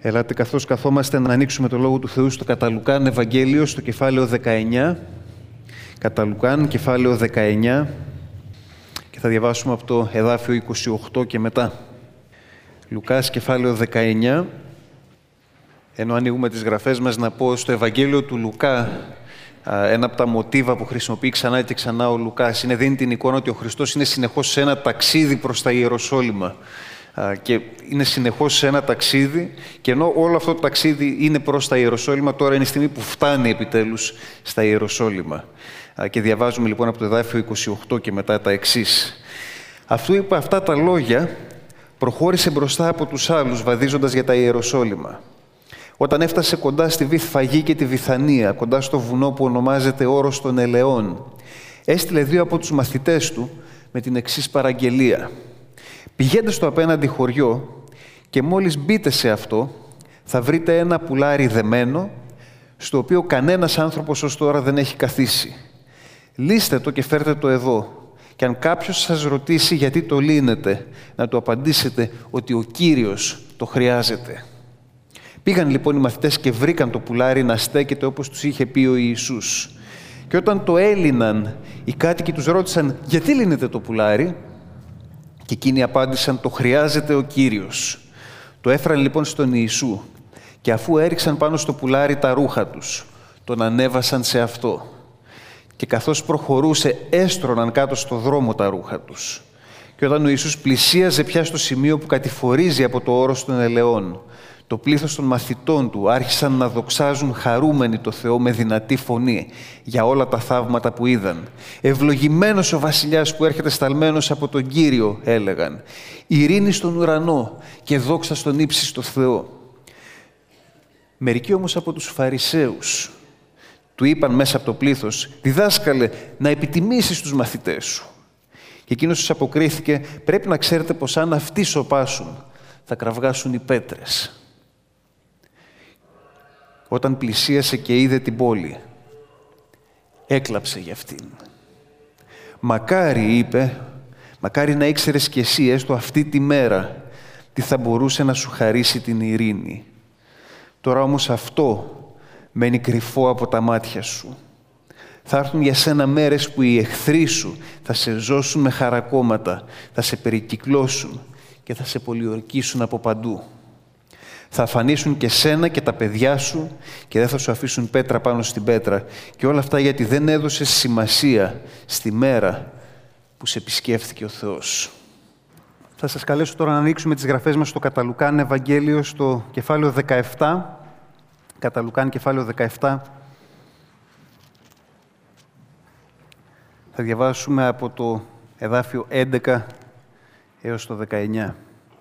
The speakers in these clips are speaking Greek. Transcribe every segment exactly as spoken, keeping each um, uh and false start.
Ελάτε καθώς καθόμαστε να ανοίξουμε το Λόγο του Θεού στο κατά Λουκάν Ευαγγέλιο, στο κεφάλαιο δεκαεννιά. Κατά Λουκάν, κεφάλαιο δεκαεννιά. Και θα διαβάσουμε από το εδάφιο είκοσι οκτώ και μετά. Λουκάς, κεφάλαιο δεκαεννιά. Ενώ ανοίγουμε τις γραφές μας, να πω στο Ευαγγέλιο του Λουκά, ένα από τα μοτίβα που χρησιμοποιεί ξανά και ξανά ο Λουκάς είναι, δίνει την εικόνα ότι ο Χριστός είναι συνεχώς σε ένα ταξίδι προς τα Ιεροσόλυμα. Και είναι συνεχώς σε ένα ταξίδι, και ενώ όλο αυτό το ταξίδι είναι προς τα Ιεροσόλυμα, τώρα είναι η στιγμή που φτάνει επιτέλους στα Ιεροσόλυμα. Και διαβάζουμε λοιπόν από το εδάφιο είκοσι οκτώ και μετά τα εξής. Αφού είπε αυτά τα λόγια, προχώρησε μπροστά από τους άλλους, βαδίζοντας για τα Ιεροσόλυμα. Όταν έφτασε κοντά στη Βηθφαγή και τη Βηθανία, κοντά στο βουνό που ονομάζεται Όρος των Ελαιών, έστειλε δύο από τους μαθητές του με την εξής παραγγελία. Πηγαίνετε στο απέναντι χωριό και μόλις μπείτε σε αυτό, θα βρείτε ένα πουλάρι δεμένο, στο οποίο κανένας άνθρωπος ως τώρα δεν έχει καθίσει. Λύστε το και φέρτε το εδώ. Και αν κάποιος σας ρωτήσει γιατί το λύνετε, να του απαντήσετε ότι ο Κύριος το χρειάζεται. Πήγαν λοιπόν οι μαθητές και βρήκαν το πουλάρι να στέκεται όπως τους είχε πει ο Ιησούς. Και όταν το έλυναν, οι κάτοικοι τους ρώτησαν γιατί λύνετε το πουλάρι. Και εκείνοι απάντησαν, το χρειάζεται ο Κύριος. Το έφεραν λοιπόν στον Ιησού και αφού έριξαν πάνω στο πουλάρι τα ρούχα τους, τον ανέβασαν σε αυτό. Και καθώς προχωρούσε, έστρωναν κάτω στο δρόμο τα ρούχα τους. Και όταν ο Ιησούς πλησίαζε πια στο σημείο που κατηφορίζει από το Όρος των Ελαιών, το πλήθος των μαθητών του άρχισαν να δοξάζουν χαρούμενοι το Θεό με δυνατή φωνή για όλα τα θαύματα που είδαν. «Ευλογημένος ο βασιλιάς που έρχεται σταλμένος από τον Κύριο», έλεγαν. «Ειρήνη στον ουρανό και δόξα στον ύψιστο Θεό». Μερικοί όμως από τους Φαρισαίους του είπαν μέσα από το πλήθος, «Διδάσκαλε, να επιτιμήσεις τους μαθητές σου». Και εκείνος τους αποκρίθηκε, «Πρέπει να ξέρετε πως αν αυτοί σωπάσουν, θα κραυγάσουν οι πέτρες». Όταν πλησίασε και είδε την πόλη, έκλαψε για αυτήν. «Μακάρι», είπε, «μακάρι να ήξερες κι εσύ έστω αυτή τη μέρα τι θα μπορούσε να σου χαρίσει την ειρήνη. Τώρα όμως αυτό μένει κρυφό από τα μάτια σου. Θα έρθουν για σένα μέρες που οι εχθροί σου θα σε ζώσουν με χαρακόμματα, θα σε περικυκλώσουν και θα σε πολιορκήσουν από παντού. Θα αφανίσουν και σένα και τα παιδιά σου και δεν θα σου αφήσουν πέτρα πάνω στην πέτρα. Και όλα αυτά γιατί δεν έδωσες σημασία στη μέρα που σε επισκέφθηκε ο Θεός». Θα σας καλέσω τώρα να ανοίξουμε τις γραφές μας στο κατά Λουκάν Ευαγγέλιο, στο κεφάλαιο δεκαεπτά. Κατά Λουκάν, κεφάλαιο δεκαεπτά. Θα διαβάσουμε από το εδάφιο έντεκα έως το δεκαεννιά.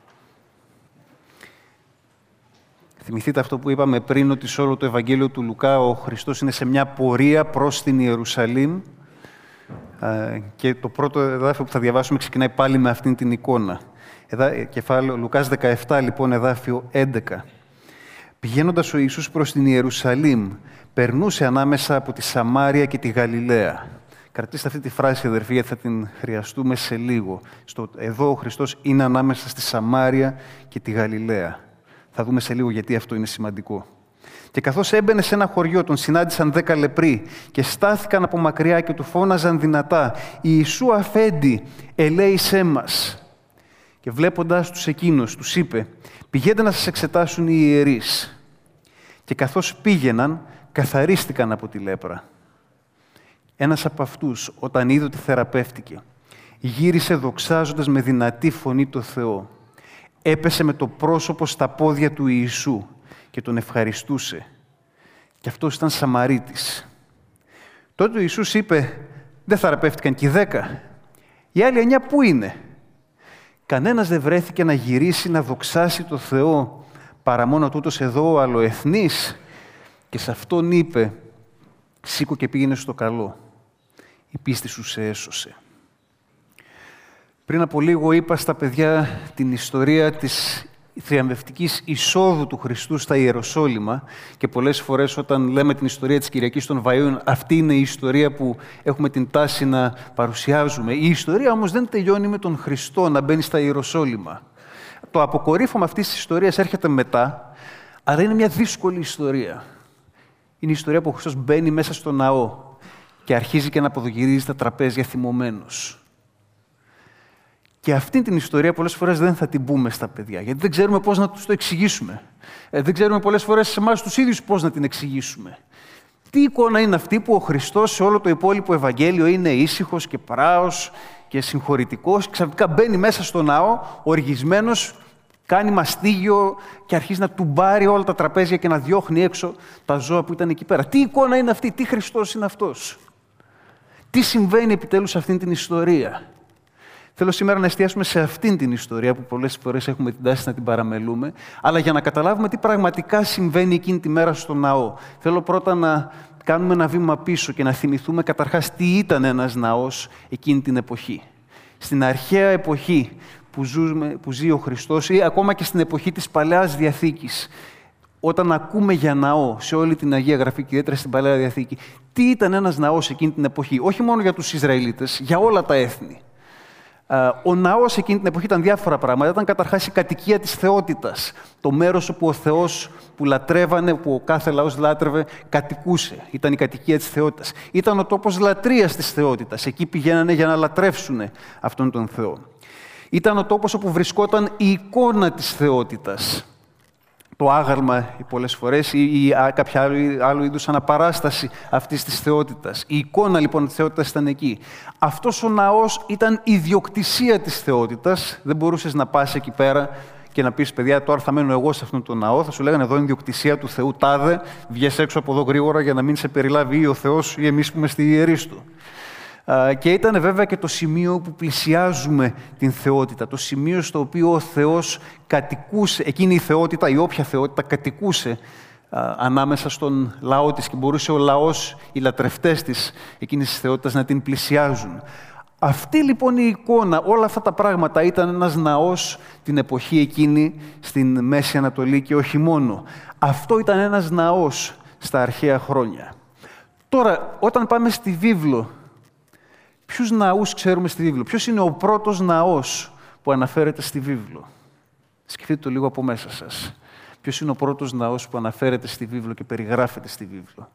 Θυμηθείτε αυτό που είπαμε πριν, ότι σε όλο το Ευαγγέλιο του Λουκά ο Χριστός είναι σε μια πορεία προς την Ιερουσαλήμ, και το πρώτο εδάφιο που θα διαβάσουμε ξεκινάει πάλι με αυτήν την εικόνα. Εδά, κεφάλαιο, Λουκάς δεκαεπτά, λοιπόν, εδάφιο έντεκα. Πηγαίνοντας ο Ιησούς προς την Ιερουσαλήμ, περνούσε ανάμεσα από τη Σαμάρια και τη Γαλιλαία. Κρατήστε αυτή τη φράση, αδερφοί, γιατί θα την χρειαστούμε σε λίγο. Στο, εδώ ο Χριστός είναι ανάμεσα στη Σαμάρια και τη Γαλιλαία. Θα δούμε σε λίγο γιατί αυτό είναι σημαντικό. Και καθώς έμπαινε σε ένα χωριό, τον συνάντησαν δέκα λεπροί και στάθηκαν από μακριά και του φώναζαν δυνατά, «Ιησού Αφέντη, ελέησέ μας». Και βλέποντας τους εκείνους, τους είπε, «Πηγαίνετε να σας εξετάσουν οι ιερείς». Και καθώς πήγαιναν, καθαρίστηκαν από τη λέπρα. Ένας από αυτούς, όταν είδε ότι θεραπεύτηκε, γύρισε δοξάζοντας με δυνατή φωνή το Θεό. Έπεσε με το πρόσωπο στα πόδια του Ιησού και τον ευχαριστούσε. Και αυτός ήταν Σαμαρίτης. Τότε ο Ιησούς είπε, «Δεν θεραπεύτηκαν και οι δέκα. Οι άλλοι εννιά πού είναι?» Κανένας δεν βρέθηκε να γυρίσει να δοξάσει το Θεό, παρά μόνο τούτος εδώ ο αλλοεθνής. Και σε αυτόν είπε, «Σήκω και πήγαινε στο καλό. Η πίστη σου σε έσωσε». Πριν από λίγο είπα στα παιδιά την ιστορία της θριαμβευτικής εισόδου του Χριστού στα Ιεροσόλυμα, και πολλές φορές όταν λέμε την ιστορία της Κυριακής των Βαΐων, αυτή είναι η ιστορία που έχουμε την τάση να παρουσιάζουμε. Η ιστορία όμως δεν τελειώνει με τον Χριστό να μπαίνει στα Ιεροσόλυμα. Το αποκορύφωμα αυτής της ιστορίας έρχεται μετά, Αλλά είναι μια δύσκολη ιστορία. Είναι η ιστορία που ο Χριστός μπαίνει μέσα στο ναό και αρχίζει και να αποδογυρίζει τα τραπέζια θυμωμένος. Και αυτή την ιστορία πολλές φορές δεν θα την πούμε στα παιδιά, γιατί δεν ξέρουμε πώς να τους το εξηγήσουμε. Ε, δεν ξέρουμε πολλές φορές σε εμάς τους ίδιους πώς να την εξηγήσουμε. Τι εικόνα είναι αυτή που ο Χριστός σε όλο το υπόλοιπο Ευαγγέλιο είναι ήσυχος και πράος και συγχωρητικός, ξαφνικά μπαίνει μέσα στο ναό, οργισμένος, κάνει μαστίγιο και αρχίζει να τουμπάρει όλα τα τραπέζια και να διώχνει έξω τα ζώα που ήταν εκεί πέρα. Τι εικόνα είναι αυτή, τι Χριστός είναι αυτός? Τι συμβαίνει επιτέλους σε αυτήν την ιστορία? Θέλω σήμερα να εστιάσουμε σε αυτήν την ιστορία που πολλές φορές έχουμε την τάση να την παραμελούμε, αλλά για να καταλάβουμε τι πραγματικά συμβαίνει εκείνη τη μέρα στο ναό. Θέλω πρώτα να κάνουμε ένα βήμα πίσω και να θυμηθούμε καταρχάς τι ήταν ένας ναός εκείνη την εποχή. Στην αρχαία εποχή που, ζούμε, που ζει ο Χριστός ή ακόμα και στην εποχή της Παλαιάς Διαθήκης, όταν ακούμε για ναό σε όλη την Αγία Γραφή και ιδιαίτερα στην Παλαιά Διαθήκη, τι ήταν ένας ναός εκείνη την εποχή? Όχι μόνο για τους Ισραηλίτες, για όλα τα έθνη. Ο ναός εκείνη την εποχή ήταν διάφορα πράγματα. Ήταν καταρχάς η κατοικία της θεότητας. Το μέρος όπου ο Θεός που λατρεύανε, που ο κάθε λαός λάτρευε, κατοικούσε. Ήταν η κατοικία της θεότητας. Ήταν ο τόπος λατρείας της θεότητας. Εκεί πηγαίνανε για να λατρεύσουν αυτόν τον Θεό. Ήταν ο τόπος όπου βρισκόταν η εικόνα της θεότητας. Το άγαλμα πολλές φορές ή, ή κάποια άλλο, άλλο είδους αναπαράσταση αυτής της θεότητας. Η εικόνα λοιπόν της θεότητας ήταν εκεί. Αυτός ο ναός ήταν ιδιοκτησία της θεότητας. Δεν μπορούσες να πας εκεί πέρα και να πεις, παιδιά, τώρα θα μένω εγώ σε αυτόν τον ναό. Θα σου λέγανε, εδώ είναι ιδιοκτησία του Θεού τάδε, βγες έξω από εδώ γρήγορα για να μην σε περιλάβει ή ο Θεός ή εμείς που είμαστε οι ιερείς του. Και ήταν βέβαια και το σημείο που πλησιάζουμε την θεότητα, το σημείο στο οποίο ο Θεός κατοικούσε, εκείνη η θεότητα, η όποια θεότητα κατοικούσε α, ανάμεσα στον λαό της και μπορούσε ο λαός, οι λατρευτές της εκείνης της θεότητας να την πλησιάζουν. Αυτή λοιπόν η εικόνα, όλα αυτά τα πράγματα ήταν ένας ναός την εποχή εκείνη στην Μέση Ανατολή και όχι μόνο. Αυτό ήταν ένας ναός στα αρχαία χρόνια. Τώρα, όταν πάμε στη βίβλο, ποιους ναούς ξέρουμε στη βίβλο? Ποιος είναι ο πρώτος ναός που αναφέρεται στη βίβλο? Σκεφτείτε το λίγο από μέσα σας. Ποιος είναι ο πρώτος ναός που αναφέρεται στη βίβλο και περιγράφεται στη βίβλο?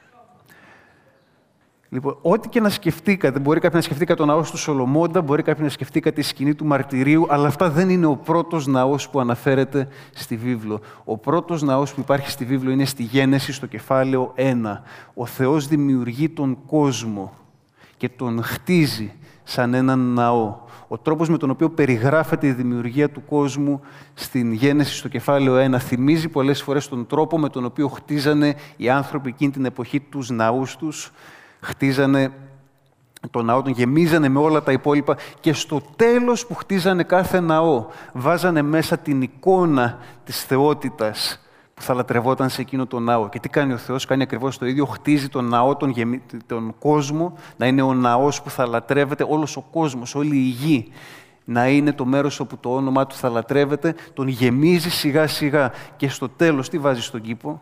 Λοιπόν, ό,τι και να σκεφτήκατε, μπορεί κάποιοι να σκεφτήκατε το ναό του Σολομώντα, μπορεί κάποιοι να σκεφτήκατε τη σκηνή του μαρτυρίου, αλλά αυτά δεν είναι ο πρώτος ναός που αναφέρεται στη βίβλο. Ο πρώτος ναός που υπάρχει στη βίβλο είναι στη Γένεση, στο κεφάλαιο ένα. Ο Θεός δημιουργεί τον κόσμο και τον χτίζει σαν έναν ναό. Ο τρόπος με τον οποίο περιγράφεται η δημιουργία του κόσμου στην Γένεση στο κεφάλαιο ένα θυμίζει πολλές φορές τον τρόπο με τον οποίο χτίζανε οι άνθρωποι εκείνη την εποχή τους ναούς τους, χτίζανε τον ναό, τον γεμίζανε με όλα τα υπόλοιπα και στο τέλος που χτίζανε κάθε ναό βάζανε μέσα την εικόνα της θεότητας που θα λατρευόταν σε εκείνο τον ναό. Και τι κάνει ο Θεός? Κάνει ακριβώς το ίδιο. Χτίζει τον ναό, τον, γεμι... τον κόσμο, να είναι ο ναός που θα λατρεύεται όλος ο κόσμος, όλη η γη. Να είναι το μέρος όπου το όνομά του θα λατρεύεται, τον γεμίζει σιγά σιγά. Και στο τέλος τι βάζει στον κήπο?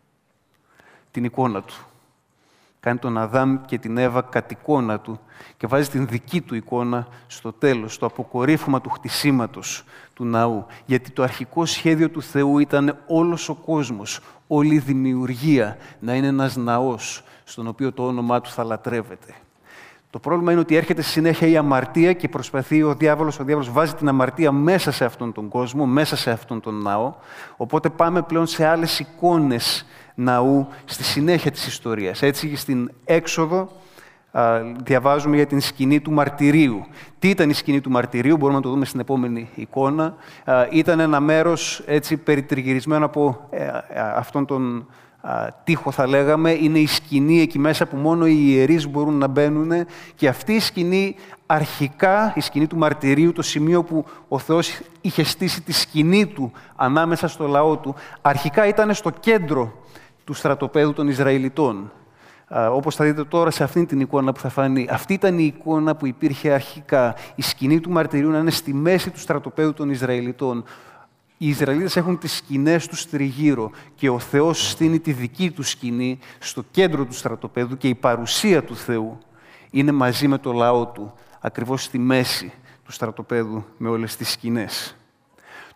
Την εικόνα του. Κάνει τον Αδάμ και την Εύα κατ' εικόνα του και βάζει την δική του εικόνα στο τέλος, στο αποκορύφωμα του χτισήματος του ναού. Γιατί το αρχικό σχέδιο του Θεού ήταν όλος ο κόσμος, όλη η δημιουργία να είναι ένας ναός στον οποίο το όνομά του θα λατρεύεται. Το πρόβλημα είναι ότι έρχεται στη συνέχεια η αμαρτία και προσπαθεί ο διάβολος, ο διάβολος βάζει την αμαρτία μέσα σε αυτόν τον κόσμο, μέσα σε αυτόν τον ναό. Οπότε πάμε πλέον σε άλλες εικόνες ναού στη συνέχεια της ιστορίας. Έτσι, στην Έξοδο α, διαβάζουμε για την σκηνή του μαρτυρίου. Τι ήταν η σκηνή του μαρτυρίου? Μπορούμε να το δούμε στην επόμενη εικόνα. Α, ήταν ένα μέρος έτσι περιτριγυρισμένο από ε, ε, αυτόν τον α, τοίχο, θα λέγαμε. Είναι η σκηνή εκεί μέσα που μόνο οι ιερείς μπορούν να μπαίνουν και αυτή η σκηνή αρχικά, η σκηνή του μαρτυρίου, το σημείο που ο Θεός είχε στήσει τη σκηνή του ανάμεσα στο λαό του, αρχικά ήταν στο κέντρο του στρατοπέδου των Ισραηλιτών. Α, όπως θα δείτε τώρα σε αυτήν την εικόνα που θα φανεί. Αυτή ήταν η εικόνα που υπήρχε αρχικά. Η σκηνή του μαρτυρίου να είναι στη μέση του στρατοπέδου των Ισραηλιτών. Οι Ισραηλίτες έχουν τις σκηνές τους τριγύρω και ο Θεός στείνει τη δική του σκηνή στο κέντρο του στρατοπέδου και η παρουσία του Θεού είναι μαζί με το λαό του, ακριβώς στη μέση του στρατοπέδου με όλες τις σκηνές.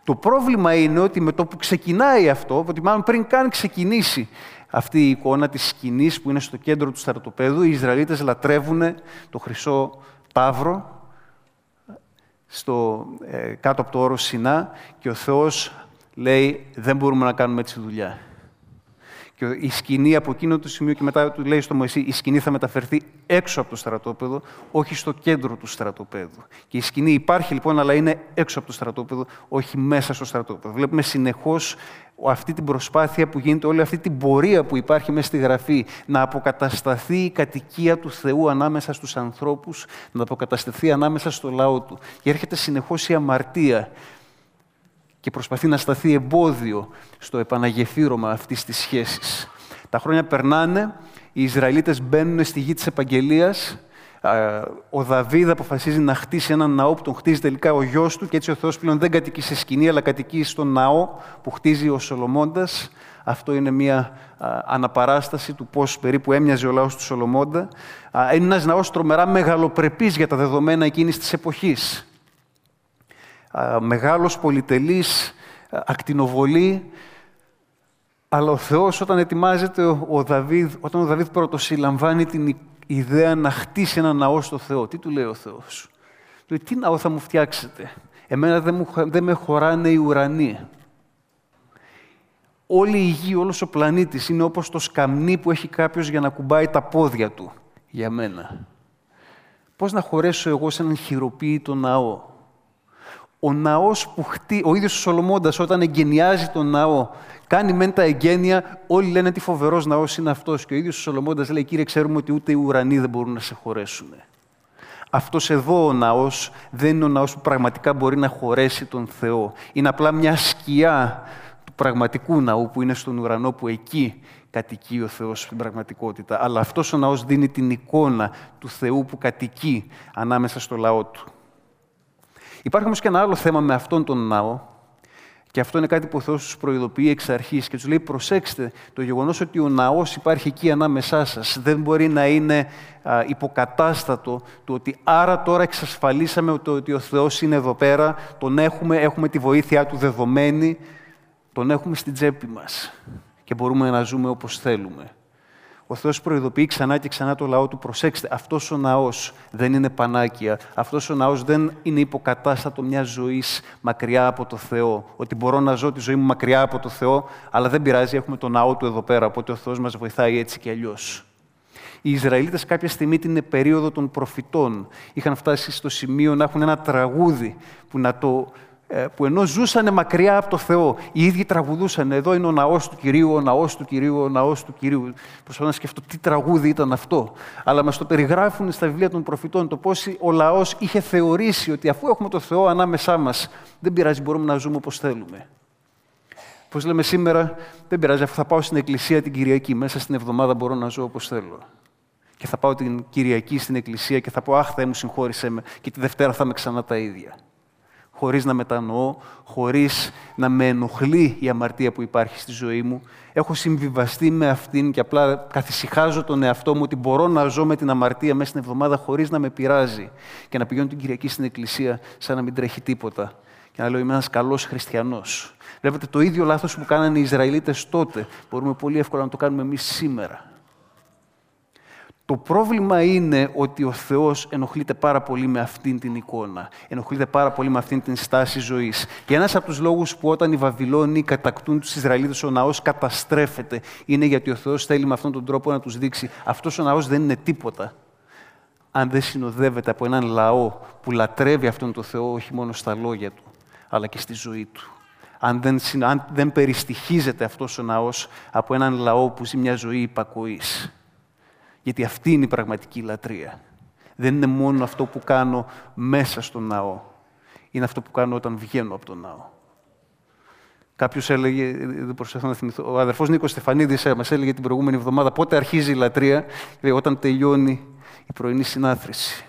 Το πρόβλημα είναι ότι με το που ξεκινάει αυτό, ότι μάλλον πριν καν ξεκινήσει αυτή η εικόνα της σκηνής που είναι στο κέντρο του στρατοπέδου, οι Ισραηλίτες λατρεύουν το χρυσό ταύρο στο, ε, κάτω από το όρος Σινά και ο Θεός λέει δεν μπορούμε να κάνουμε έτσι δουλειά. Και η σκηνή από εκείνο το σημείο και μετά του λέει στο Μωυσή η σκηνή θα μεταφερθεί έξω από το στρατόπεδο, όχι στο κέντρο του στρατοπέδου. Και η σκηνή υπάρχει λοιπόν, αλλά είναι έξω από το στρατόπεδο, όχι μέσα στο στρατόπεδο. Βλέπουμε συνεχώς αυτή την προσπάθεια που γίνεται, όλη αυτή την πορεία που υπάρχει μέσα στη Γραφή, να αποκατασταθεί η κατοικία του Θεού ανάμεσα στους ανθρώπους, να αποκατασταθεί ανάμεσα στο λαό του. Και έρχεται συνεχώς η αμαρτία και προσπαθεί να σταθεί εμπόδιο στο επαναγεφύρωμα αυτής της σχέσης. Τα χρόνια περνάνε, οι Ισραηλίτες μπαίνουν στη γη της επαγγελίας, ο Δαβίδ αποφασίζει να χτίσει έναν ναό που τον χτίζει τελικά ο γιος του και έτσι ο Θεός πλέον δεν κατοικεί σε σκηνή, αλλά κατοικεί στον ναό που χτίζει ο Σολομώντας. Αυτό είναι μια αναπαράσταση του πώς περίπου έμοιαζε ο λαός του Σολομώντα. Είναι ένας ναός τρομερά μεγαλοπρεπής για τα δεδομένα εκείνης της εποχής. Μεγάλος, πολυτελής, ακτινοβολή, αλλά ο Θεός όταν ετοιμάζεται ο Δαβίδ, όταν ο Δαβίδ πρωτοσυλλαμβάνει την ιδέα να χτίσει ένα ναό στο Θεό, τι του λέει ο Θεός? Του λέει, τι ναό θα μου φτιάξετε? Εμένα δεν, μου, δεν με χωράνε οι ουρανοί. Όλη η γη, όλος ο πλανήτης είναι όπως το σκαμνί που έχει κάποιος για να κουμπάει τα πόδια του για μένα. Πώς να χωρέσω εγώ σε έναν χειροποίητο ναό? Ο ναός που χτί... ο ίδιος ο Σολομώντας όταν εγκαινιάζει τον ναό, κάνει μεν τα εγγένεια, όλοι λένε τι φοβερός ναός είναι αυτός. Και ο ίδιος ο Σολομώντας λέει, Κύριε, ξέρουμε ότι ούτε οι ουρανοί δεν μπορούν να σε χωρέσουν. Αυτός εδώ ο ναός δεν είναι ο ναός που πραγματικά μπορεί να χωρέσει τον Θεό. Είναι απλά μια σκιά του πραγματικού ναού που είναι στον ουρανό, που εκεί κατοικεί ο Θεός στην πραγματικότητα. Αλλά αυτός ο ναός δίνει την εικόνα του Θεού που κατοικεί ανάμεσα στο λαό του. Υπάρχει όμως και ένα άλλο θέμα με αυτόν τον ναό, και αυτό είναι κάτι που ο Θεός τους προειδοποιεί εξ αρχής και τους λέει: προσέξτε, το γεγονός ότι ο ναός υπάρχει εκεί ανάμεσά σας δεν μπορεί να είναι α, υποκατάστατο του ότι άρα τώρα εξασφαλίσαμε το ότι ο Θεός είναι εδώ πέρα, τον έχουμε, έχουμε τη βοήθειά του δεδομένη, τον έχουμε στην τσέπη μας και μπορούμε να ζούμε όπως θέλουμε. Ο Θεός προειδοποιεί ξανά και ξανά το λαό του, προσέξτε, αυτός ο ναός δεν είναι πανάκια, αυτός ο ναός δεν είναι υποκατάστατο μιας ζωής μακριά από το Θεό, ότι μπορώ να ζω τη ζωή μου μακριά από το Θεό, αλλά δεν πειράζει, έχουμε τον ναό του εδώ πέρα, οπότε ο Θεός μας βοηθάει έτσι και αλλιώς. Οι Ισραηλίτες κάποια στιγμή την περίοδο των προφητών είχαν φτάσει στο σημείο να έχουν ένα τραγούδι που να το... που ενώ ζούσανε μακριά από το Θεό, οι ίδιοι τραγουδούσαν. Εδώ είναι ο ναός του Κυρίου, ο ναός του Κυρίου, ο ναός του Κυρίου. Προσπαθώ να σκεφτώ τι τραγούδι ήταν αυτό. Αλλά μας το περιγράφουν στα βιβλία των προφητών, το πώς ο λαός είχε θεωρήσει ότι αφού έχουμε το Θεό ανάμεσά μας, δεν πειράζει, μπορούμε να ζούμε όπως θέλουμε. Πώς λέμε σήμερα, δεν πειράζει, αφού θα πάω στην εκκλησία την Κυριακή, μέσα στην εβδομάδα μπορώ να ζω όπως θέλω. Και θα πάω την Κυριακή στην εκκλησία και θα πω, αχ, Θεέ μου, συγχώρησέ με, και τη Δευτέρα θα είμαι ξανά τα ίδια. Χωρίς να μετανοώ, χωρίς να με ενοχλεί η αμαρτία που υπάρχει στη ζωή μου. Έχω συμβιβαστεί με αυτήν και απλά καθησυχάζω τον εαυτό μου ότι μπορώ να ζω με την αμαρτία μέσα στην εβδομάδα χωρίς να με πειράζει και να πηγαίνω την Κυριακή στην εκκλησία σαν να μην τρέχει τίποτα και να λέω είμαι ένας καλός χριστιανός. Βλέπετε, το ίδιο λάθος που κάνανε οι Ισραηλίτες τότε μπορούμε πολύ εύκολα να το κάνουμε εμείς σήμερα. Το πρόβλημα είναι ότι ο Θεός ενοχλείται πάρα πολύ με αυτήν την εικόνα. Ενοχλείται πάρα πολύ με αυτήν την στάση ζωής. Και ένας από τους λόγους που όταν οι Βαβυλώνοι κατακτούν τους Ισραηλίτες, ο ναός καταστρέφεται, είναι γιατί ο Θεός θέλει με αυτόν τον τρόπο να τους δείξει αυτός ο ναός δεν είναι τίποτα. Αν δεν συνοδεύεται από έναν λαό που λατρεύει αυτόν τον Θεό, όχι μόνο στα λόγια του, αλλά και στη ζωή του. Αν δεν, αν δεν περιστοιχίζεται αυτός ο ναός από έναν λαό που ζει μια ζωή υπακοής. Γιατί αυτή είναι η πραγματική λατρεία. Δεν είναι μόνο αυτό που κάνω μέσα στον ναό. Είναι αυτό που κάνω όταν βγαίνω από τον ναό. Κάποιος έλεγε, δεν προσπαθώ να θυμηθώ, ο αδερφός Νίκος Στεφανίδης μας έλεγε την προηγούμενη εβδομάδα πότε αρχίζει η λατρεία, λέει, όταν τελειώνει η πρωινή συνάθρηση.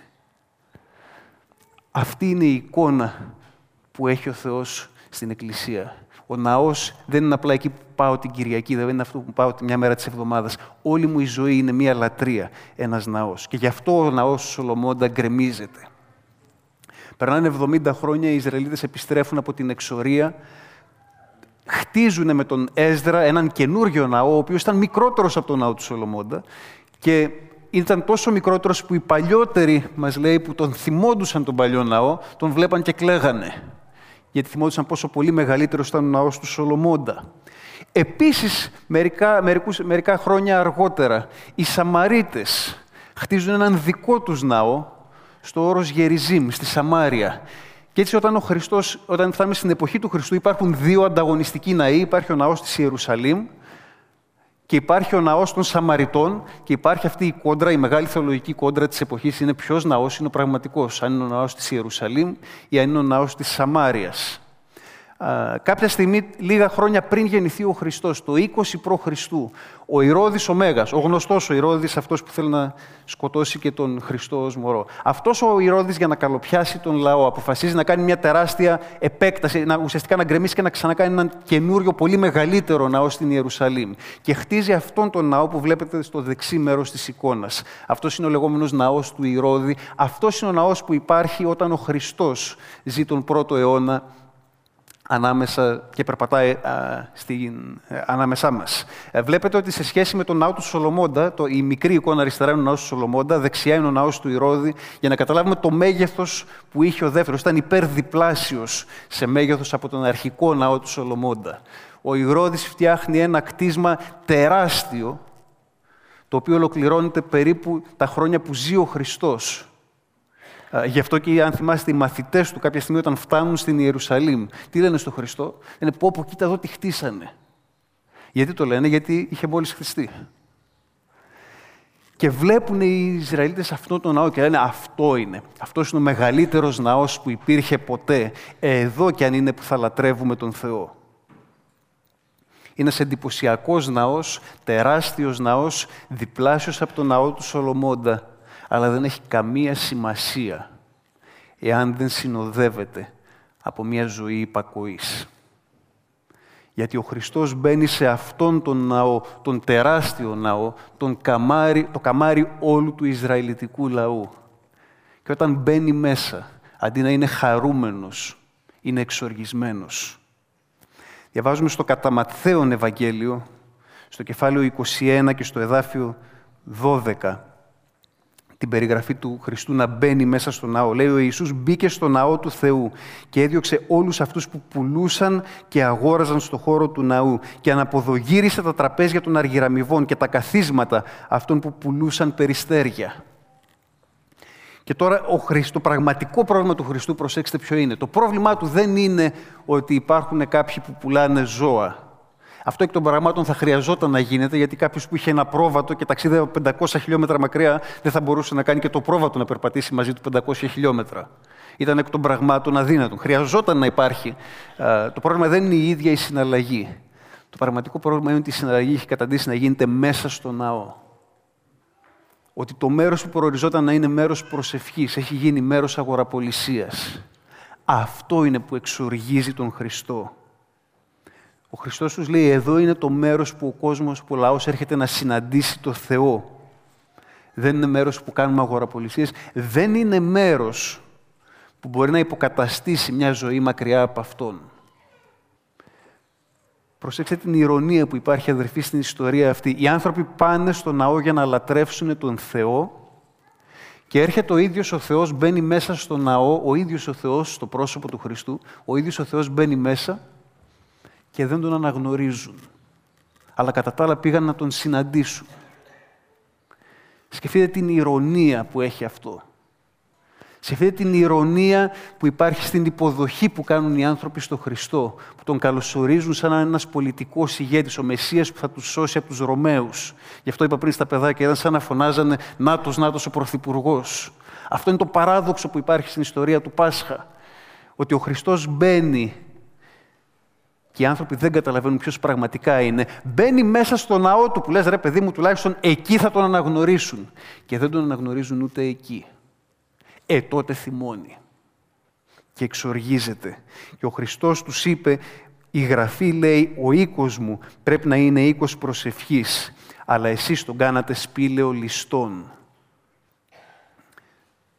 Αυτή είναι η εικόνα που έχει ο Θεός στην Εκκλησία. Ο ναός δεν είναι απλά εκεί που πάω την Κυριακή, δεν είναι αυτό που πάω μια μέρα της εβδομάδας. Όλη μου η ζωή είναι μια λατρεία, ένας ναός. Και γι' αυτό ο ναός του Σολομώντα γκρεμίζεται. Περνάνε εβδομήντα χρόνια, οι Ισραηλίτες επιστρέφουν από την εξορία, χτίζουν με τον Έσδρα έναν καινούριο ναό, ο οποίος ήταν μικρότερος από τον ναό του Σολομώντα και ήταν τόσο μικρότερος που οι παλιότεροι, μας λέει, που τον θυμόντουσαν τον παλιό ναό, τον βλέπαν και κλαίγανε. Γιατί θυμόντουσαν πόσο πολύ μεγαλύτερος ήταν ο ναός του Σολομώντα. Επίσης, μερικά, μερικούς, μερικά χρόνια αργότερα, οι Σαμαρίτες χτίζουν έναν δικό τους ναό στο όρος Γεριζίμ, στη Σαμάρια. Και έτσι όταν, ο Χριστός, όταν φτάνουμε στην εποχή του Χριστού υπάρχουν δύο ανταγωνιστικοί ναοί. Υπάρχει ο ναός της Ιερουσαλήμ και υπάρχει ο ναός των Σαμαριτών και υπάρχει αυτή η κόντρα, η μεγάλη θεολογική κόντρα της εποχής είναι ποιος ναός είναι ο πραγματικός, αν είναι ο ναός της Ιερουσαλήμ ή αν είναι ο ναός της Σαμάριας. Uh, κάποια στιγμή, λίγα χρόνια πριν γεννηθεί ο Χριστός, το είκοσι προ Χριστού, ο Ηρώδης ο Μέγας, ο γνωστός ο Ηρώδης, αυτός που θέλει να σκοτώσει και τον Χριστό ως μωρό. Αυτός ο Ηρώδης, για να καλοπιάσει τον λαό, αποφασίζει να κάνει μια τεράστια επέκταση, να, ουσιαστικά να γκρεμίσει και να ξανακάνει έναν καινούριο, πολύ μεγαλύτερο ναό στην Ιερουσαλήμ. Και χτίζει αυτόν τον ναό που βλέπετε στο δεξί μέρος της εικόνας. Αυτός είναι ο λεγόμενος ναός του Ηρώδη. Αυτός είναι ο ναός που υπάρχει όταν ο Χριστός ζει τον πρώτο αιώνα ανάμεσα και περπατάει α, στην, α, ανάμεσά μας. Ε, βλέπετε ότι σε σχέση με τον ναό του Σολομώντα, το, η μικρή εικόνα αριστερά είναι ο ναός του Σολομώντα, δεξιά είναι ο ναός του Ηρώδη, για να καταλάβουμε το μέγεθος που είχε ο δεύτερος. Ήταν υπερδιπλάσιος σε μέγεθος από τον αρχικό ναό του Σολομώντα. Ο Ηρώδης φτιάχνει ένα κτίσμα τεράστιο, το οποίο ολοκληρώνεται περίπου τα χρόνια που ζει ο Χριστός. Γι' αυτό και αν θυμάστε οι μαθητές του κάποια στιγμή όταν φτάνουν στην Ιερουσαλήμ, τι λένε στο Χριστό, λένε πω πω κοίτα εδώ τι χτίσανε. Γιατί το λένε, γιατί είχε μόλις χτιστεί. Και βλέπουν οι Ισραηλίτες αυτόν τον ναό και λένε αυτό είναι. Αυτός είναι ο μεγαλύτερος ναός που υπήρχε ποτέ. Εδώ κι αν είναι που θα λατρεύουμε τον Θεό. Είναι ένας εντυπωσιακός ναός, τεράστιος ναός, διπλάσιος από τον ναό του Σολομώντα. Αλλά δεν έχει καμία σημασία εάν δεν συνοδεύεται από μια ζωή υπακοής. Γιατί ο Χριστός μπαίνει σε αυτόν τον ναό, τον τεράστιο ναό, τον καμάρι, το καμάρι όλου του Ισραηλιτικού λαού. Και όταν μπαίνει μέσα, αντί να είναι χαρούμενος, είναι εξοργισμένος. Διαβάζουμε στο κατά Ματθαίον Ευαγγέλιο, στο κεφάλαιο είκοσι ένα και στο εδάφιο δώδεκα, την περιγραφή του Χριστού να μπαίνει μέσα στο ναό. Λέει ο Ιησούς μπήκε στο ναό του Θεού και έδιωξε όλους αυτούς που πουλούσαν και αγόραζαν στο χώρο του ναού και αναποδογύρισε τα τραπέζια των αργυραμιβών και τα καθίσματα αυτών που πουλούσαν περιστέρια. Και τώρα ο Χριστό, το πραγματικό πρόβλημα του Χριστού, προσέξτε ποιο είναι. Το πρόβλημά του δεν είναι ότι υπάρχουν κάποιοι που πουλάνε ζώα. Αυτό εκ των πραγμάτων θα χρειαζόταν να γίνεται, γιατί κάποιος που είχε ένα πρόβατο και ταξίδευε πεντακόσια χιλιόμετρα μακριά δεν θα μπορούσε να κάνει και το πρόβατο να περπατήσει μαζί του πεντακόσια χιλιόμετρα. Ήταν εκ των πραγμάτων αδύνατον. Χρειαζόταν να υπάρχει. Το πρόβλημα δεν είναι η ίδια η συναλλαγή. Το πραγματικό πρόβλημα είναι ότι η συναλλαγή έχει καταντήσει να γίνεται μέσα στο ναό. Ότι το μέρος που προοριζόταν να είναι μέρος προσευχής έχει γίνει μέρος αγοραπολισίας. Αυτό είναι που εξοργίζει τον Χριστό. Ο Χριστός τους λέει, εδώ είναι το μέρος που ο κόσμος, που ο λαός έρχεται να συναντήσει το Θεό. Δεν είναι μέρος που κάνουμε αγοραπολισίες. Δεν είναι μέρος που μπορεί να υποκαταστήσει μια ζωή μακριά από Αυτόν. Προσέξτε την ηρωνία που υπάρχει, αδερφοί, στην ιστορία αυτή. Οι άνθρωποι πάνε στο ναό για να λατρεύσουν τον Θεό και έρχεται ο ίδιος ο Θεός, μπαίνει μέσα στο ναό, ο ίδιος ο Θεός, στο πρόσωπο του Χριστού, ο ίδιος ο Θεός μπαίνει μέσα και δεν τον αναγνωρίζουν. Αλλά κατά τα άλλα πήγαν να τον συναντήσουν. Σκεφτείτε την ηρωνία που έχει αυτό. Σκεφτείτε την ηρωνία που υπάρχει στην υποδοχή που κάνουν οι άνθρωποι στο Χριστό, που τον καλωσορίζουν σαν ένας πολιτικός ηγέτης, ο Μεσσίας που θα τους σώσει από τους Ρωμαίους. Γι' αυτό είπα πριν στα παιδάκια, ήταν σαν να φωνάζανε «Νάτος, Νάτος ο Πρωθυπουργός». Αυτό είναι το παράδοξο που υπάρχει στην ιστορία του Πάσχα. Ότι ο Χριστός μπαίνει και οι άνθρωποι δεν καταλαβαίνουν ποιος πραγματικά είναι. Μπαίνει μέσα στο ναό του που λες, ρε παιδί μου, τουλάχιστον εκεί θα τον αναγνωρίσουν. Και δεν τον αναγνωρίζουν ούτε εκεί. Ε, τότε θυμώνει και εξοργίζεται. Και ο Χριστός τους είπε, η Γραφή λέει, ο οίκος μου πρέπει να είναι οίκος προσευχής, αλλά εσείς τον κάνατε σπήλαιο ληστών.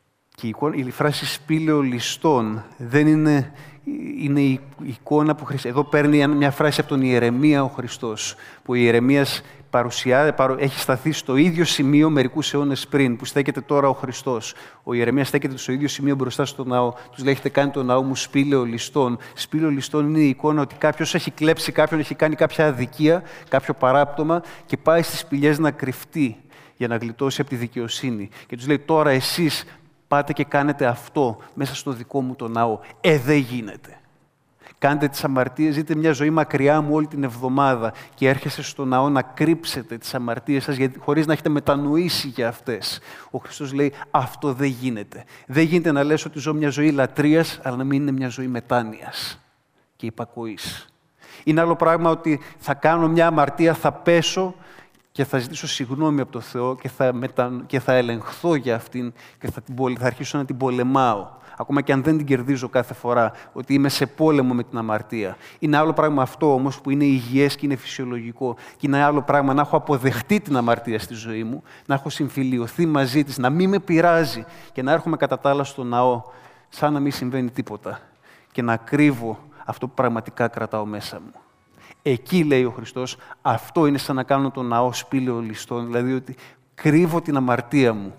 Και η, εικόνα, η φράση σπήλαιο ληστών δεν είναι, είναι η εικόνα που χρησιμοποιεί. Εδώ παίρνει μια φράση από τον Ιερεμία ο Χριστός, που ο Ιερεμίας παρουσιά, έχει σταθεί στο ίδιο σημείο μερικούς αιώνες πριν, που στέκεται τώρα ο Χριστός. Ο Ιερεμίας στέκεται στο ίδιο σημείο μπροστά στο ναό. Τους λέει: έχετε κάνει το ναό μου σπήλαιο ληστών. Σπήλαιο ληστών είναι η εικόνα ότι κάποιος έχει κλέψει κάποιον, έχει κάνει κάποια αδικία, κάποιο παράπτωμα και πάει στις σπηλιές να κρυφτεί για να γλιτώσει από τη δικαιοσύνη. Και τους λέει: τώρα εσείς πάτε και κάνετε αυτό μέσα στο δικό μου το ναό. Ε, δεν γίνεται. Κάντε τις αμαρτίες, ζείτε μια ζωή μακριά μου όλη την εβδομάδα και έρχεσαι στο ναό να κρύψετε τις αμαρτίες σας γιατί, χωρίς να έχετε μετανοήσει για αυτές. Ο Χριστός λέει: αυτό δεν γίνεται. Δεν γίνεται να λες ότι ζω μια ζωή λατρείας, αλλά να μην είναι μια ζωή μετάνοιας και υπακοής. Είναι άλλο πράγμα ότι θα κάνω μια αμαρτία, θα πέσω και θα ζητήσω συγγνώμη από το Θεό και θα, μετα... και θα ελεγχθώ για αυτήν και θα, την... θα αρχίσω να την πολεμάω. Ακόμα και αν δεν την κερδίζω κάθε φορά, ότι είμαι σε πόλεμο με την αμαρτία. Είναι άλλο πράγμα αυτό όμως που είναι υγιές και είναι φυσιολογικό. Και είναι άλλο πράγμα να έχω αποδεχτεί την αμαρτία στη ζωή μου, να έχω συμφιλιωθεί μαζί της, να μην με πειράζει και να έρχομαι κατά τα άλλα στο ναό, σαν να μην συμβαίνει τίποτα και να κρύβω αυτό που πραγματικά κρατάω μέσα μου. Εκεί, λέει ο Χριστός, αυτό είναι σαν να κάνω τον ναό σπήλαιο ληστών, δηλαδή ότι κρύβω την αμαρτία μου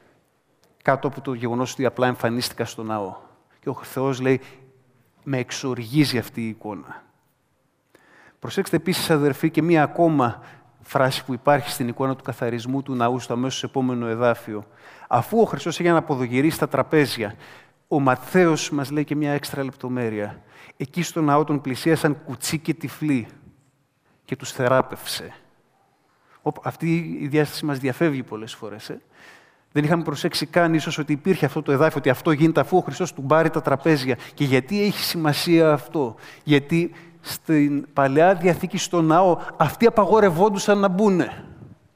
κάτω από το γεγονός ότι απλά εμφανίστηκα στο ναό. Και ο Θεός λέει, με εξοργίζει αυτή η εικόνα. Προσέξτε επίσης, αδερφοί, και μία ακόμα φράση που υπάρχει στην εικόνα του καθαρισμού του ναού στο αμέσως επόμενο εδάφιο. Αφού ο Χριστός έγινε να αποδογυρίσει τα τραπέζια, ο Ματθαίος μας λέει και μία έξτρα λεπτομέρεια. Εκεί στο ναό τον πλησίασαν κουτσί και τυφλοί και τους θεράπευσε. Αυτή η διάσταση μας διαφεύγει πολλές φορές. Ε? Δεν είχαμε προσέξει καν ίσως ότι υπήρχε αυτό το εδάφιο, ότι αυτό γίνεται αφού ο Χριστός του μπάρει τα τραπέζια. Και γιατί έχει σημασία αυτό? Γιατί στην Παλαιά Διαθήκη στο ναό αυτοί απαγορευόντουσαν να μπουνε.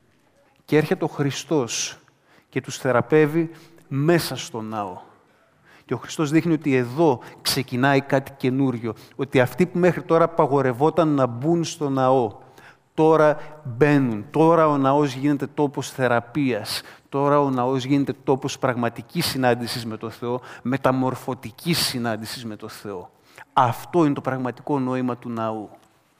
Και έρχεται ο Χριστός και τους θεραπεύει μέσα στο ναό. Και ο Χριστός δείχνει ότι εδώ ξεκινάει κάτι καινούριο. Ότι αυτοί που μέχρι τώρα απαγορευόταν να μπουν στο ναό, τώρα μπαίνουν. Τώρα ο ναός γίνεται τόπος θεραπείας. Τώρα ο ναός γίνεται τόπος πραγματικής συνάντησης με το Θεό, μεταμορφωτικής συνάντησης με το Θεό. Αυτό είναι το πραγματικό νόημα του ναού.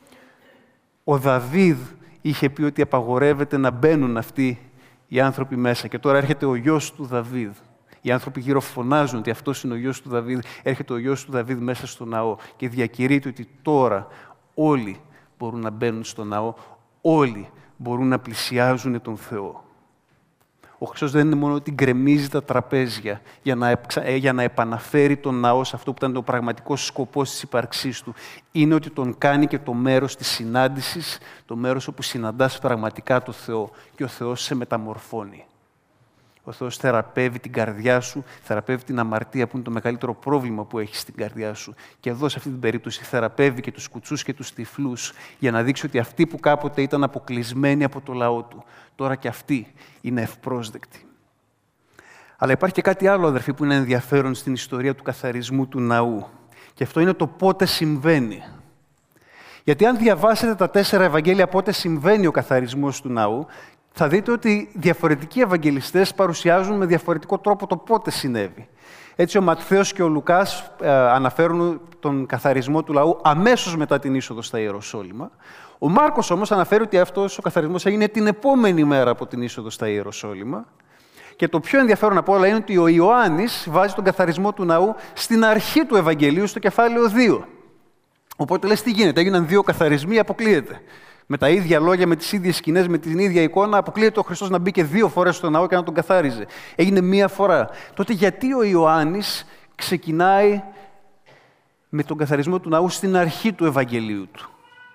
Ο Δαβίδ είχε πει ότι απαγορεύεται να μπαίνουν αυτοί οι άνθρωποι μέσα. Και τώρα έρχεται ο γιος του Δαβίδ. Οι άνθρωποι γύρω φωνάζουν ότι αυτός είναι ο γιος του Δαβίδ. Έρχεται ο γιος του Δαβίδ μέσα στο ναό και διακηρύττει ότι τώρα όλοι μπορούν να μπαίνουν στο ναό, όλοι μπορούν να πλησιάζουν τον Θεό. Ο Χριστός δεν είναι μόνο ότι γκρεμίζει τα τραπέζια για να, για να επαναφέρει τον ναό σε αυτό που ήταν ο πραγματικός σκοπός της ύπαρξής του. Είναι ότι τον κάνει και το μέρος της συνάντησης, το μέρος όπου συναντάς πραγματικά τον Θεό και ο Θεός σε μεταμορφώνει. Ο Θεός θεραπεύει την καρδιά σου, θεραπεύει την αμαρτία που είναι το μεγαλύτερο πρόβλημα που έχεις στην καρδιά σου. Και εδώ, σε αυτή την περίπτωση, θεραπεύει και τους κουτσούς και τους τυφλούς για να δείξει ότι αυτοί που κάποτε ήταν αποκλεισμένοι από το λαό του, τώρα και αυτοί είναι ευπρόσδεκτοι. Αλλά υπάρχει και κάτι άλλο, αδερφοί, που είναι ενδιαφέρον στην ιστορία του καθαρισμού του ναού. Και αυτό είναι το πότε συμβαίνει. Γιατί αν διαβάσετε τα τέσσερα Ευαγγέλια πότε συμβαίνει ο καθαρισμός του ναού, θα δείτε ότι διαφορετικοί Ευαγγελιστές παρουσιάζουν με διαφορετικό τρόπο το πότε συνέβη. Έτσι, ο Ματθαίος και ο Λουκάς ε, αναφέρουν τον καθαρισμό του λαού αμέσως μετά την είσοδο στα Ιεροσόλυμα. Ο Μάρκος όμως αναφέρει ότι αυτός ο καθαρισμός έγινε την επόμενη μέρα από την είσοδο στα Ιεροσόλυμα. Και το πιο ενδιαφέρον από όλα είναι ότι ο Ιωάννης βάζει τον καθαρισμό του ναού στην αρχή του Ευαγγελίου, στο κεφάλαιο δύο. Οπότε λες τι γίνεται, έγιναν δύο καθαρισμοί, αποκλείεται. Με τα ίδια λόγια, με τις ίδιες σκηνές, με την ίδια εικόνα, αποκλείεται ο Χριστός να μπήκε δύο φορές στο ναό και να τον καθάριζε. Έγινε μία φορά. Τότε γιατί ο Ιωάννης ξεκινάει με τον καθαρισμό του ναού στην αρχή του Ευαγγελίου του?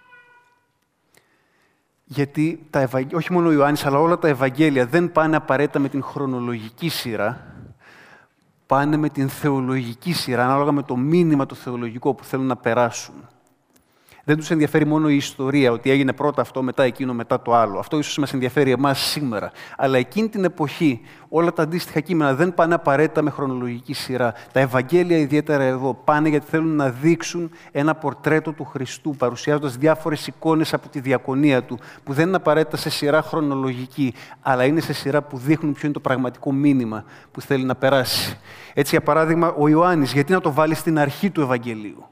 Γιατί τα Ευαγγ... όχι μόνο ο Ιωάννης, αλλά όλα τα Ευαγγέλια δεν πάνε απαραίτητα με την χρονολογική σειρά, πάνε με την θεολογική σειρά, ανάλογα με το μήνυμα το θεολογικό που θέλουν να περάσουν. Δεν τους ενδιαφέρει μόνο η ιστορία, ότι έγινε πρώτα αυτό, μετά εκείνο, μετά το άλλο. Αυτό ίσως μας ενδιαφέρει εμάς σήμερα. Αλλά εκείνη την εποχή όλα τα αντίστοιχα κείμενα δεν πάνε απαραίτητα με χρονολογική σειρά. Τα Ευαγγέλια ιδιαίτερα εδώ πάνε γιατί θέλουν να δείξουν ένα πορτρέτο του Χριστού, παρουσιάζοντας διάφορες εικόνες από τη διακονία του, που δεν είναι απαραίτητα σε σειρά χρονολογική, αλλά είναι σε σειρά που δείχνουν ποιο είναι το πραγματικό μήνυμα που θέλει να περάσει. Έτσι, για παράδειγμα, ο Ιωάννης, γιατί να το βάλει στην αρχή του Ευαγγελίου.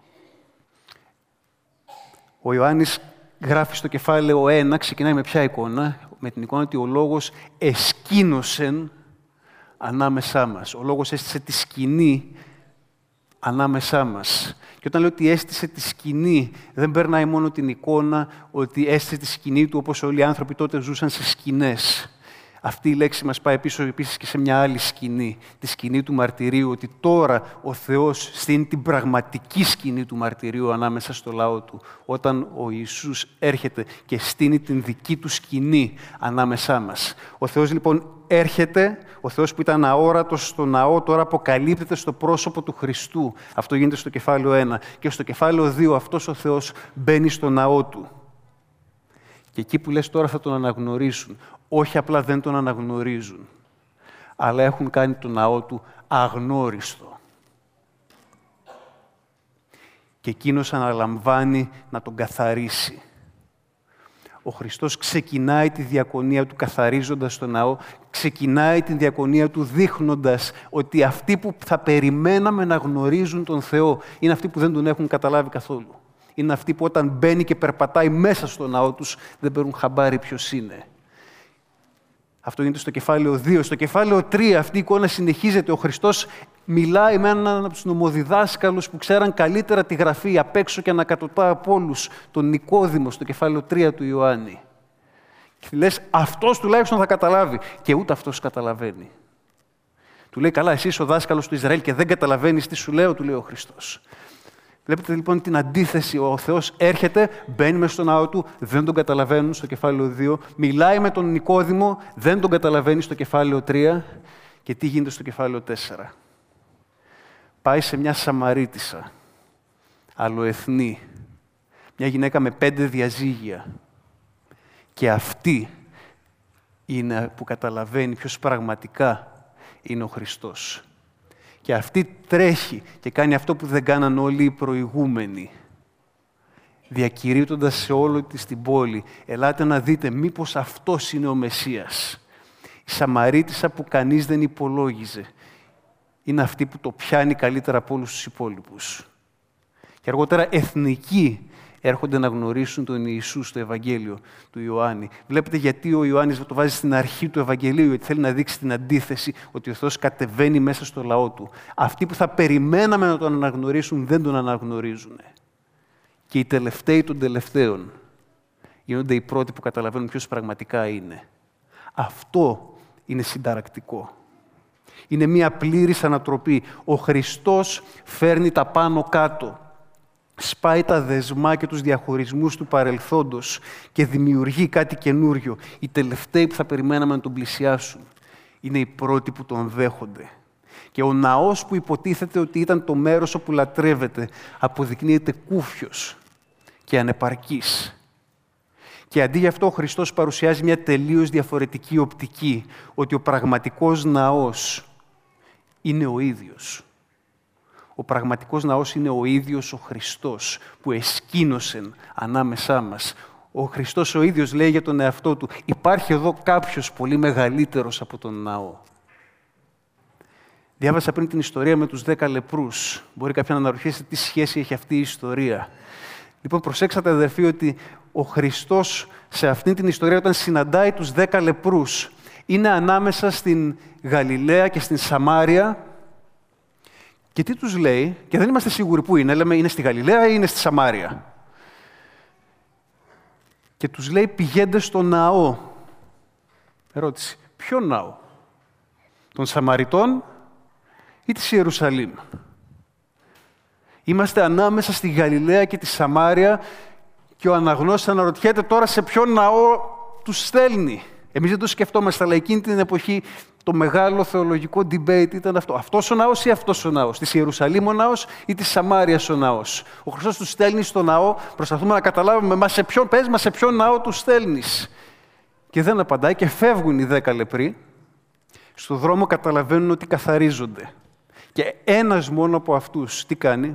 Ο Ιωάννης γράφει στο κεφάλαιο ένα, ξεκινάει με ποια εικόνα? Με την εικόνα ότι ο Λόγος εσκήνωσεν ανάμεσά μας. Ο Λόγος έστησε τη σκηνή ανάμεσά μας. Και όταν λέω ότι έστησε τη σκηνή, δεν περνάει μόνο την εικόνα ότι έστησε τη σκηνή του όπως όλοι οι άνθρωποι τότε ζούσαν σε σκηνές. Αυτή η λέξη μας πάει πίσω επίσης και σε μια άλλη σκηνή, τη σκηνή του μαρτυρίου, ότι τώρα ο Θεός στείνει την πραγματική σκηνή του μαρτυρίου ανάμεσα στο λαό του, όταν ο Ιησούς έρχεται και στείνει την δική του σκηνή ανάμεσά μας. Ο Θεός λοιπόν έρχεται, ο Θεός που ήταν αόρατος στο ναό, τώρα αποκαλύπτεται στο πρόσωπο του Χριστού. Αυτό γίνεται στο κεφάλαιο ένα. Και στο κεφάλαιο δύο αυτός ο Θεός μπαίνει στο ναό του. Και εκεί που λες τώρα θα τον αναγνωρίσουν. Όχι απλά δεν τον αναγνωρίζουν, αλλά έχουν κάνει τον ναό του αγνώριστο. Και εκείνος αναλαμβάνει να τον καθαρίσει. Ο Χριστός ξεκινάει τη διακονία του καθαρίζοντας τον ναό, ξεκινάει τη διακονία του δείχνοντας ότι αυτοί που θα περιμέναμε να γνωρίζουν τον Θεό είναι αυτοί που δεν τον έχουν καταλάβει καθόλου. Είναι αυτοί που όταν μπαίνει και περπατάει μέσα στο ναό τους δεν παίρνουν χαμπάρι ποιος είναι. Αυτό γίνεται στο κεφάλαιο δύο. Στο κεφάλαιο τρία αυτή η εικόνα συνεχίζεται. Ο Χριστός μιλάει με έναν από τους νομοδιδάσκαλους που ξέραν καλύτερα τη Γραφή απ' έξω και ανακατοτά από όλους, τον Νικόδημο, στο κεφάλαιο τρία του Ιωάννη. Και λες, αυτός τουλάχιστον θα καταλάβει. Και ούτε αυτός καταλαβαίνει. Του λέει, καλά, εσύ είσαι ο δάσκαλος του Ισραήλ και δεν καταλαβαίνεις τι σου λέω, του λέει ο Χριστός. Βλέπετε λοιπόν την αντίθεση. Ο Θεός έρχεται, μπαίνει μέσα στο ναό του, δεν τον καταλαβαίνουν στο κεφάλαιο δύο, μιλάει με τον Νικόδημο, δεν τον καταλαβαίνει στο κεφάλαιο τρία και τι γίνεται στο κεφάλαιο τέσσερα. Πάει σε μια Σαμαρίτισσα, αλλοεθνή, μια γυναίκα με πέντε διαζύγια και αυτή είναι που καταλαβαίνει ποιος πραγματικά είναι ο Χριστός. Και αυτή τρέχει και κάνει αυτό που δεν κάναν όλοι οι προηγούμενοι. Διακηρύττοντας σε όλη της την πόλη, ελάτε να δείτε μήπως αυτός είναι ο Μεσσίας. Η Σαμαρίτισσα που κανείς δεν υπολόγιζε. Είναι αυτή που το πιάνει καλύτερα από όλους τους υπόλοιπους. Και αργότερα εθνικοί έρχονται να γνωρίσουν τον Ιησού στο Ευαγγέλιο του Ιωάννη. Βλέπετε γιατί ο Ιωάννης το βάζει στην αρχή του Ευαγγελίου, γιατί θέλει να δείξει την αντίθεση, ότι ο Θεός κατεβαίνει μέσα στο λαό του. Αυτοί που θα περιμέναμε να τον αναγνωρίσουν, δεν τον αναγνωρίζουν. Και οι τελευταίοι των τελευταίων γίνονται οι πρώτοι που καταλαβαίνουν ποιος πραγματικά είναι. Αυτό είναι συνταρακτικό. Είναι μια πλήρης ανατροπή. Ο Χριστός φέρνει τα πάνω κάτω. Σπάει τα δεσμά και τους διαχωρισμούς του παρελθόντος και δημιουργεί κάτι καινούριο. Οι τελευταίοι που θα περιμέναμε να τον πλησιάσουν είναι οι πρώτοι που τον δέχονται. Και ο ναός που υποτίθεται ότι ήταν το μέρος όπου λατρεύεται αποδεικνύεται κούφιος και ανεπαρκής. Και αντί γι' αυτό ο Χριστός παρουσιάζει μια τελείως διαφορετική οπτική, ότι ο πραγματικός ναός είναι ο ίδιος. Ο πραγματικός ναός είναι ο ίδιος ο Χριστός που εσκήνωσεν ανάμεσά μας. Ο Χριστός ο ίδιος λέει για τον εαυτό του, υπάρχει εδώ κάποιος πολύ μεγαλύτερος από τον ναό. Διάβασα πριν την ιστορία με τους δέκα λεπρούς. Μπορεί κάποιοι να αναρωτιέστε τι σχέση έχει αυτή η ιστορία. Λοιπόν, προσέξατε αδερφοί ότι ο Χριστός σε αυτή την ιστορία όταν συναντάει τους δέκα λεπρούς είναι ανάμεσα στην Γαλιλαία και στην Σαμάρια. Και τι τους λέει, και δεν είμαστε σίγουροι πού είναι, λέμε είναι στη Γαλιλαία ή είναι στη Σαμάρια. Και τους λέει πηγαίνετε στο ναό. Ερώτηση, ποιο ναό? Των Σαμαριτών ή της Ιερουσαλήμ? Είμαστε ανάμεσα στη Γαλιλαία και τη Σαμάρια και ο αναγνώστης αναρωτιέται τώρα σε ποιο ναό τους στέλνει. Εμείς δεν το σκεφτόμαστε, αλλά εκείνη την εποχή το μεγάλο θεολογικό debate ήταν αυτό. Αυτός ο ναός ή αυτός ο ναός. Της Ιερουσαλήμ ο ναός ή της Σαμάριας ο ναός. Ο Χριστός τους στέλνει στο ναό, προσπαθούμε να καταλάβουμε, μα σε ποιον, πες μας σε ποιον ναό τους στέλνεις. Και δεν απαντάει και φεύγουν οι δέκα λεπροί. Στο δρόμο καταλαβαίνουν ότι καθαρίζονται. Και ένας μόνο από αυτούς τι κάνει?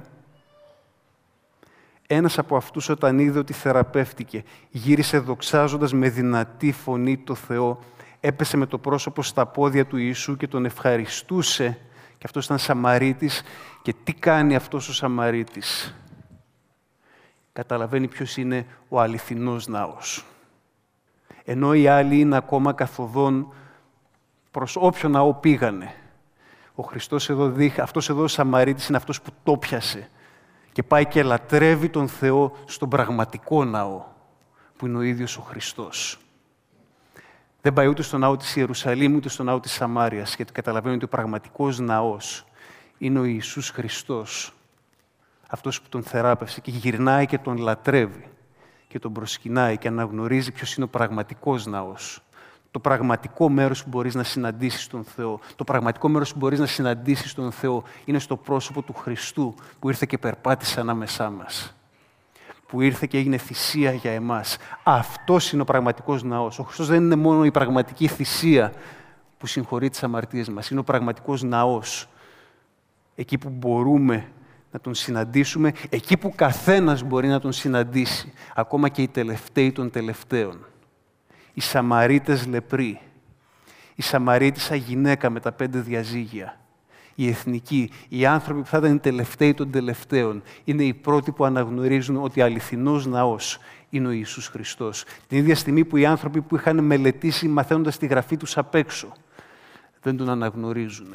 Ένας από αυτούς όταν είδε ότι θεραπεύτηκε, γύρισε δοξάζοντας με δυνατή φωνή το Θεό, έπεσε με το πρόσωπο στα πόδια του Ιησού και τον ευχαριστούσε. Και αυτός ήταν Σαμαρίτης. Και τι κάνει αυτός ο Σαμαρίτης? Καταλαβαίνει ποιος είναι ο αληθινός ναός. Ενώ οι άλλοι είναι ακόμα καθοδόν προς όποιο ναό πήγανε. Ο Χριστός εδώ δείχνει, αυτός εδώ ο Σαμαρίτης είναι αυτός που το πιάσε και πάει και λατρεύει τον Θεό στον πραγματικό ναό, που είναι ο ίδιος ο Χριστός. Δεν πάει ούτε στο ναό της Ιερουσαλήμ, ούτε στο ναό της Σαμάριας, γιατί καταλαβαίνει ότι ο πραγματικός ναός είναι ο Ιησούς Χριστός, αυτός που τον θεράπευσε και γυρνάει και τον λατρεύει και τον προσκυνάει και αναγνωρίζει ποιος είναι ο πραγματικός ναός. Το πραγματικό μέρος που μπορείς να συναντήσεις τον Θεό, το πραγματικό μέρος που μπορείς να συναντήσεις τον Θεό είναι στο πρόσωπο του Χριστού που ήρθε και περπάτησε ανάμεσά μας. Που ήρθε και έγινε θυσία για εμάς. Αυτός είναι ο πραγματικός ναός. Ο Χριστός δεν είναι μόνο η πραγματική θυσία που συγχωρεί τις αμαρτίες μας. Είναι ο πραγματικός ναός. Εκεί που μπορούμε να τον συναντήσουμε, εκεί που καθένας μπορεί να τον συναντήσει. Ακόμα και οι τελευταίοι των τελευταίων. Οι Σαμαρίτες λεπροί, η Σαμαρίτισσα γυναίκα με τα πέντε διαζύγια, οι εθνικοί, οι άνθρωποι που θα ήταν οι τελευταίοι των τελευταίων, είναι οι πρώτοι που αναγνωρίζουν ότι αληθινός ναός είναι ο Ιησούς Χριστός. Την ίδια στιγμή που οι άνθρωποι που είχαν μελετήσει μαθαίνοντας τη γραφή τους απ' έξω, δεν τον αναγνωρίζουν.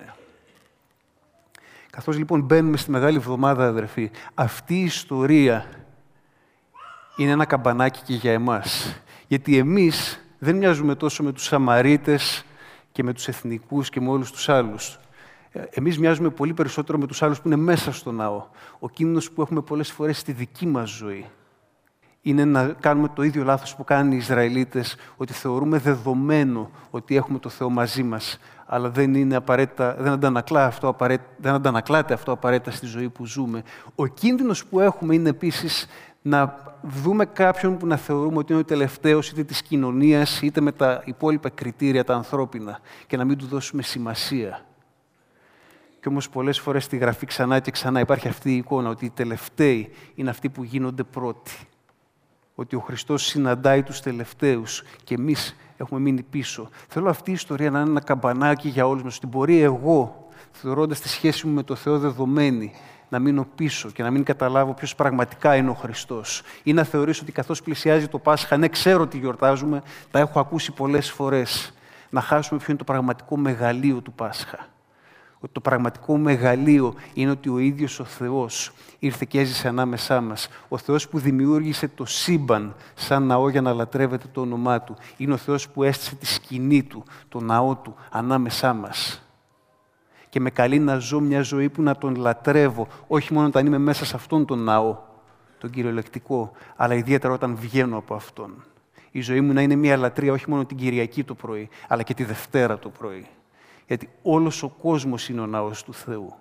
Καθώς λοιπόν μπαίνουμε στη Μεγάλη Εβδομάδα, αδερφοί, αυτή η ιστορία είναι ένα καμπανάκι και για εμάς. Γιατί εμείς δεν μοιάζουμε τόσο με τους Σαμαρίτες και με τους εθνικούς και με όλους τους άλλους. Εμείς μοιάζουμε πολύ περισσότερο με τους άλλους που είναι μέσα στο ναό. Ο κίνδυνος που έχουμε πολλές φορές στη δική μας ζωή είναι να κάνουμε το ίδιο λάθος που κάνουν οι Ισραηλίτες, ότι θεωρούμε δεδομένο ότι έχουμε το Θεό μαζί μας, αλλά δεν, είναι απαραίτητα, δεν, αντανακλά αυτό απαραίτητα, δεν αντανακλάται αυτό απαραίτητα στη ζωή που ζούμε. Ο κίνδυνος που έχουμε είναι επίσης να δούμε κάποιον που να θεωρούμε ότι είναι ο τελευταίος είτε της κοινωνίας, είτε με τα υπόλοιπα κριτήρια, τα ανθρώπινα, και να μην του δώσουμε σημασία. Και όμως πολλές φορές στη Γραφή ξανά και ξανά υπάρχει αυτή η εικόνα ότι οι τελευταίοι είναι αυτοί που γίνονται πρώτοι. Ότι ο Χριστός συναντάει τους τελευταίους και εμείς έχουμε μείνει πίσω. Θέλω αυτή η ιστορία να είναι ένα καμπανάκι για όλους μας, ότι μπορεί εγώ, θεωρώντας τη σχέση μου με το Θεό δεδομένη, να μείνω πίσω και να μην καταλάβω ποιος πραγματικά είναι ο Χριστός. Ή να θεωρήσω ότι καθώς πλησιάζει το Πάσχα, ναι, ξέρω τι γιορτάζουμε, τα έχω ακούσει πολλές φορές, να χάσουμε ποιο είναι το πραγματικό μεγαλείο του Πάσχα. Ότι το πραγματικό μεγαλείο είναι ότι ο ίδιος ο Θεός ήρθε και έζησε ανάμεσά μας. Ο Θεός που δημιούργησε το σύμπαν σαν ναό για να λατρεύεται το όνομά Του. Είναι ο Θεός που έστησε τη σκηνή Του, το ναό Του, ανάμεσά μας. Και με καλεί να ζω μια ζωή που να Τον λατρεύω, όχι μόνο όταν είμαι μέσα σε αυτόν τον ναό, τον κυριολεκτικό, αλλά ιδιαίτερα όταν βγαίνω από αυτόν. Η ζωή μου να είναι μια λατρεία όχι μόνο την Κυριακή το πρωί, αλλά και τη Δευτέρα το πρωί. Γιατί όλος ο κόσμος είναι ο ναός του Θεού.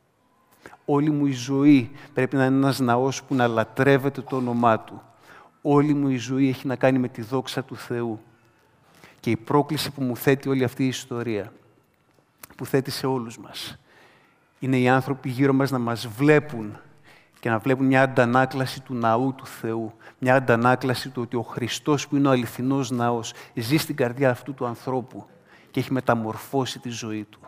Όλη μου η ζωή πρέπει να είναι ένας ναός που να λατρεύεται το όνομά Του. Όλη μου η ζωή έχει να κάνει με τη δόξα του Θεού. Και η πρόκληση που μου θέτει όλη αυτή η ιστορία, που θέτει σε όλους μας, είναι οι άνθρωποι γύρω μας να μας βλέπουν και να βλέπουν μια αντανάκλαση του ναού του Θεού. Μια αντανάκλαση του ότι ο Χριστός που είναι ο αληθινός ναός ζει στην καρδιά αυτού του ανθρώπου και έχει μεταμορφώσει τη ζωή του.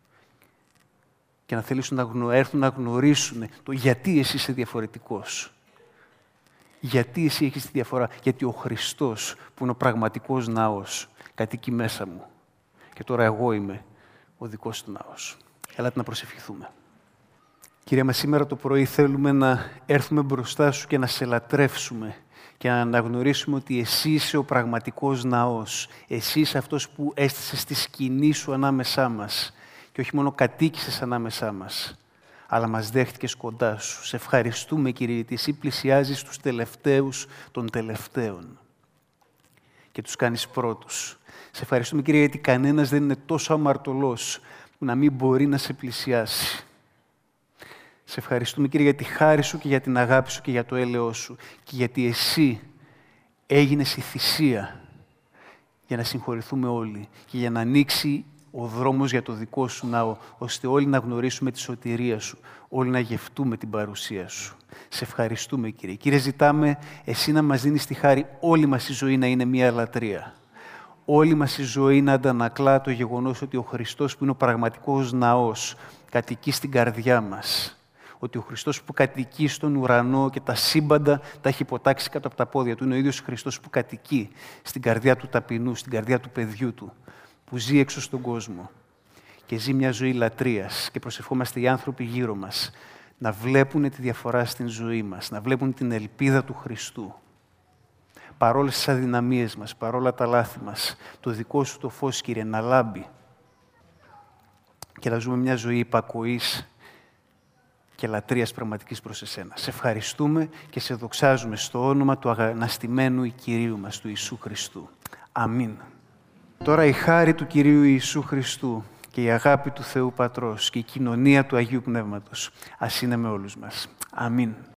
Και να θέλουν να έρθουν να γνωρίσουν το γιατί εσύ είσαι διαφορετικός. Γιατί εσύ έχεις τη διαφορά. Γιατί ο Χριστός που είναι ο πραγματικός ναός κατοικεί μέσα μου. Και τώρα εγώ είμαι ο δικός του ναός. Έλατε να προσευχηθούμε. Κύριε μας, σήμερα το πρωί θέλουμε να έρθουμε μπροστά Σου και να Σε λατρεύσουμε και να αναγνωρίσουμε ότι εσύ είσαι ο πραγματικός ναός. Εσύ είσαι αυτός που έστησες τη σκηνή Σου ανάμεσά μας και όχι μόνο κατοίκησες ανάμεσά μας, αλλά μας δέχτηκες κοντά Σου. Σε ευχαριστούμε, Κύριε, γιατί εσύ πλησιάζεις τους τελευταίους των τελευταίων. Και και τους κάνεις πρώτους. Σε ευχαριστούμε, Κύριε, γιατί κανένας δεν είναι τόσο αμαρτωλός που να μην μπορεί να σε πλησιάσει. Σε ευχαριστούμε, Κύριε, για τη χάρη Σου και για την αγάπη Σου και για το έλεος Σου και γιατί Εσύ έγινες η θυσία για να συγχωρηθούμε όλοι και για να ανοίξει ο δρόμος για το δικό Σου ναό, ώστε όλοι να γνωρίσουμε τη σωτηρία Σου, όλοι να γευτούμε την παρουσία Σου. Σε ευχαριστούμε, Κύριε. Κύριε, ζητάμε Εσύ να μας δίνεις τη χάρη όλη μας η ζωή να είναι μία λατρεία. Όλη μας η ζωή να αντανακλά το γεγονός ότι ο Χριστός που είναι ο πραγματικός ναός κατοικεί στην καρδιά μας. Ότι ο Χριστός που κατοικεί στον ουρανό και τα σύμπαντα τα έχει υποτάξει κάτω από τα πόδια Του είναι ο ίδιος Χριστός που κατοικεί στην καρδιά του ταπεινού, στην καρδιά του παιδιού Του, που ζει έξω στον κόσμο και ζει μια ζωή λατρείας και προσευχόμαστε οι άνθρωποι γύρω μας να βλέπουν τη διαφορά στην ζωή μας, να βλέπουν την ελπίδα του Χριστού. Παρόλες τις αδυναμίες μας, παρόλα τα λάθη μας, το δικό Σου το φως, Κύριε, να λάμπει και να ζούμε μια ζωή υπακοής και λατρείας πραγματικής προς Εσένα. Σε ευχαριστούμε και Σε δοξάζουμε στο όνομα του αγαναστημένου Κυρίου μας, του Ιησού Χριστού. Αμήν. Τώρα η χάρη του Κυρίου Ιησού Χριστού και η αγάπη του Θεού Πατρός και η κοινωνία του Αγίου Πνεύματος ας είναι με όλους μας. Αμήν.